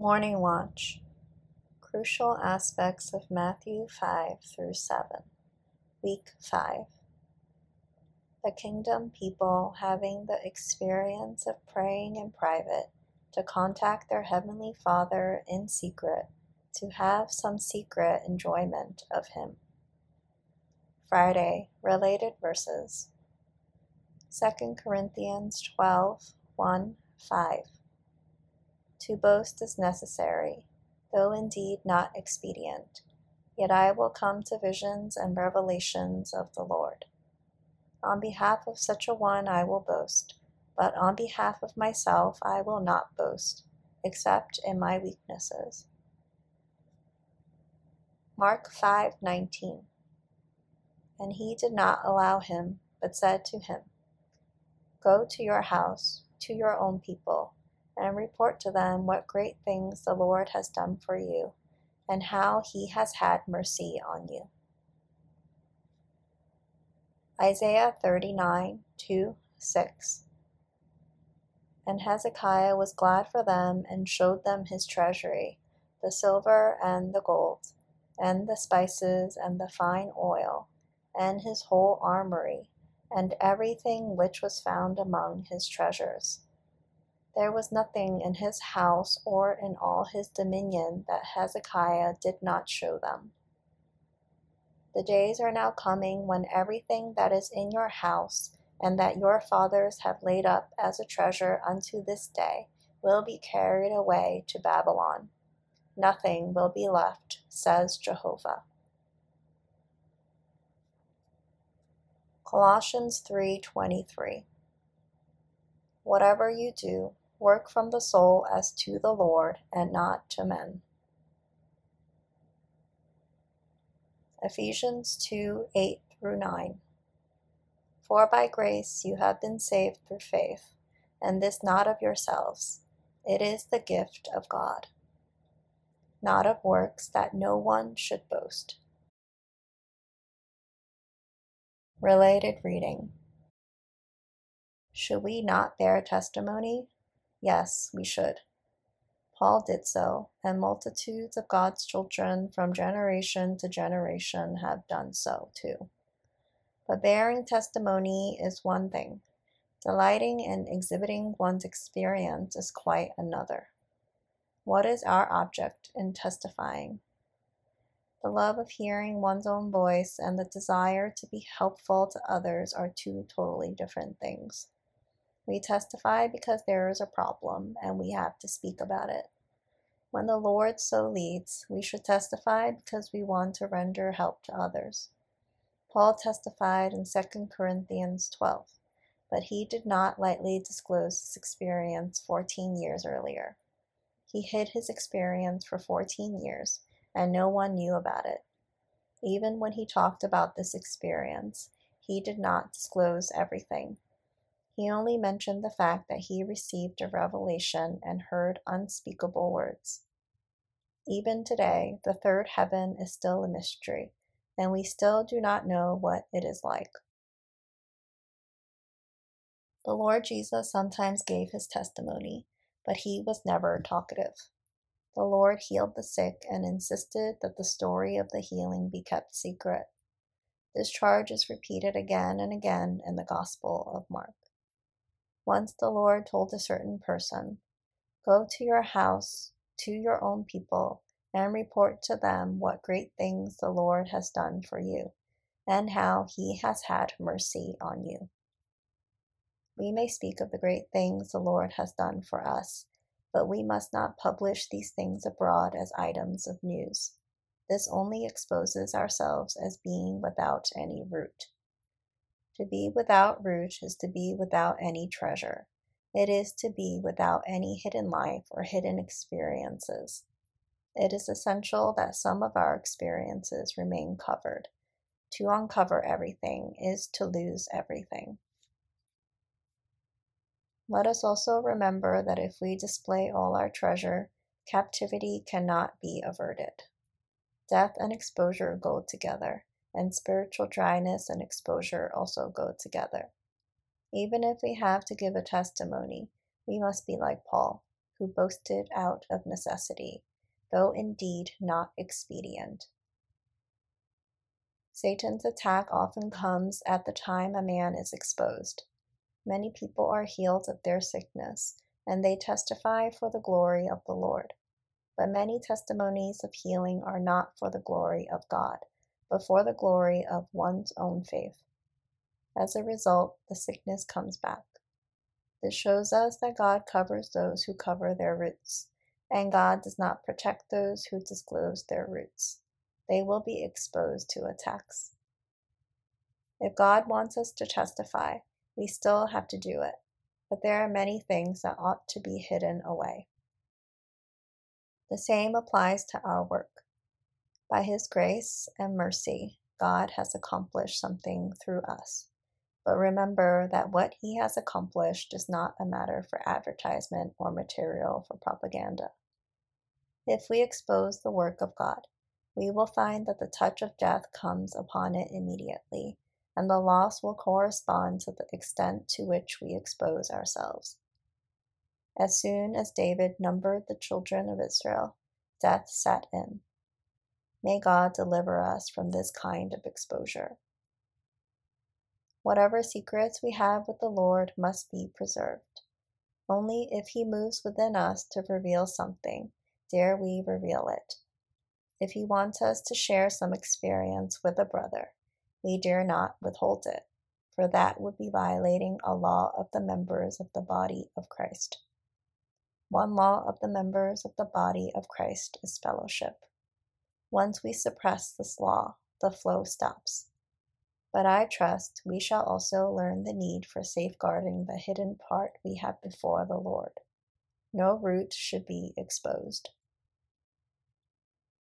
Morning Watch. Crucial aspects of Matthew 5 through 7. Week 5. The kingdom people having the experience of praying in private to contact their Heavenly Father in secret, to have some secret enjoyment of Him. Friday, related verses. 2 Corinthians 12:1-5. To boast is necessary, though indeed not expedient, yet I will come to visions and revelations of the Lord. On behalf of such a one I will boast, but on behalf of myself I will not boast, except in my weaknesses. Mark 5:19. And he did not allow him, but said to him, Go to your house, to your own people, and report to them what great things the Lord has done for you, and how he has had mercy on you. Isaiah 39:2-6. And Hezekiah was glad for them and showed them his treasury, the silver and the gold, and the spices and the fine oil, and his whole armory, and everything which was found among his treasures. There was nothing in his house or in all his dominion that Hezekiah did not show them. The days are now coming when everything that is in your house and that your fathers have laid up as a treasure unto this day will be carried away to Babylon. Nothing will be left, says Jehovah. Colossians 3:23. Whatever you do, work from the soul as to the Lord and not to men. Ephesians 2:8-9. For by grace you have been saved through faith, and this not of yourselves. It is the gift of God, not of works, that no one should boast. Related reading. Should we not bear testimony? Yes, we should. Paul did so, and multitudes of God's children from generation to generation have done so too. But bearing testimony is one thing. Delighting in exhibiting one's experience is quite another. What is our object in testifying? The love of hearing one's own voice and the desire to be helpful to others are two totally different things. We testify because there is a problem and we have to speak about it. When the Lord so leads, we should testify because we want to render help to others. Paul testified in 2 Corinthians 12, but he did not lightly disclose his experience 14 years earlier. He hid his experience for 14 years, and no one knew about it. Even when he talked about this experience, he did not disclose everything. He only mentioned the fact that he received a revelation and heard unspeakable words. Even today, the third heaven is still a mystery, and we still do not know what it is like. The Lord Jesus sometimes gave his testimony, but he was never talkative. The Lord healed the sick and insisted that the story of the healing be kept secret. This charge is repeated again and again in the Gospel of Mark. Once the Lord told a certain person, Go to your house, to your own people, and report to them what great things the Lord has done for you, and how he has had mercy on you. We may speak of the great things the Lord has done for us, but we must not publish these things abroad as items of news. This only exposes ourselves as being without any root. To be without root is to be without any treasure. It is to be without any hidden life or hidden experiences. It is essential that some of our experiences remain covered. To uncover everything is to lose everything. Let us also remember that if we display all our treasure, captivity cannot be averted. Death and exposure go together, and spiritual dryness and exposure also go together. Even if we have to give a testimony, we must be like Paul, who boasted out of necessity, though indeed not expedient. Satan's attack often comes at the time a man is exposed. Many people are healed of their sickness, and they testify for the glory of the Lord. But many testimonies of healing are not for the glory of God, but for the glory of one's own faith. As a result, the sickness comes back. This shows us that God covers those who cover their roots, and God does not protect those who disclose their roots. They will be exposed to attacks. If God wants us to testify, we still have to do it, but there are many things that ought to be hidden away. The same applies to our work. By His grace and mercy, God has accomplished something through us. But remember that what He has accomplished is not a matter for advertisement or material for propaganda. If we expose the work of God, we will find that the touch of death comes upon it immediately, and the loss will correspond to the extent to which we expose ourselves. As soon as David numbered the children of Israel, death set in. May God deliver us from this kind of exposure. Whatever secrets we have with the Lord must be preserved. Only if He moves within us to reveal something, dare we reveal it. If He wants us to share some experience with a brother, we dare not withhold it, for that would be violating a law of the members of the body of Christ. One law of the members of the body of Christ is fellowship. Once we suppress this law, the flow stops. But I trust we shall also learn the need for safeguarding the hidden part we have before the Lord. No root should be exposed.